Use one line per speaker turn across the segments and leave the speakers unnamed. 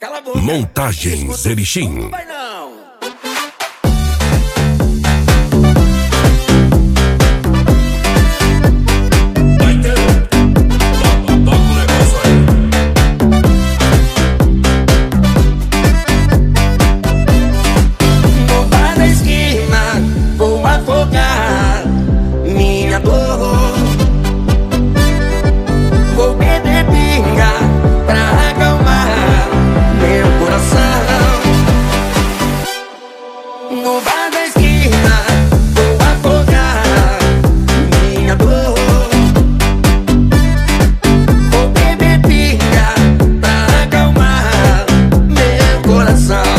Cala a boca.
Montagens Erechim.
Não vai não.
No bar da esquina, vou afogar minha dor. Vou beber pinga pra acalmar meu coração.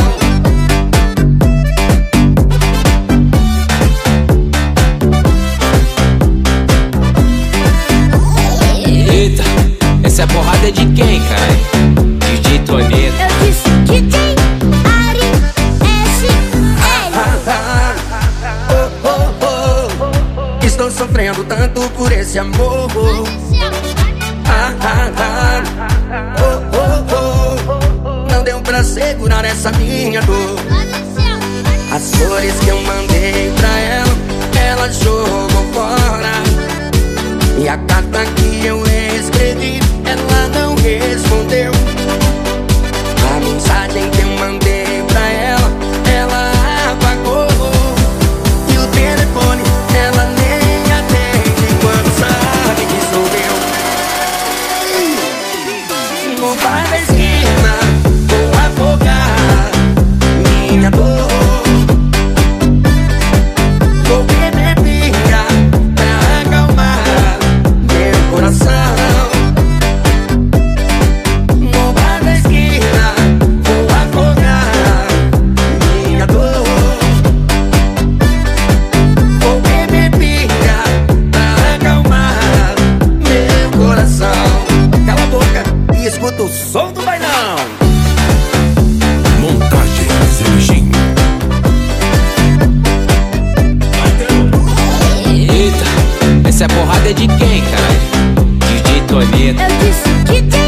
Eita, essa é porrada de quem, cara? DJ Toledo.
Eu disse DJ Ari SL.
Estou sofrendo tanto por esse amor. Não deu pra segurar essa minha dor. As flores que eu mandei pra ela, ela jogou fora. E a carta que eu escrevi, ela não respondeu. A mensagem que eu mandei pra ela, ela apagou. E o telefone, ela nem atende quando sabe que sou eu. No bar da esquina, vou afogar minha dor. Vou beber pinga pra acalmar meu coração. No bar da esquina, vou afogar minha dor. Vou beber pinga pra acalmar meu coração.
Cala a boca e escuta o som do bailão.
Montagens Erechim.
Eita, essa é porrada de quem, cara? DJ Toledo.
Eu disse DJ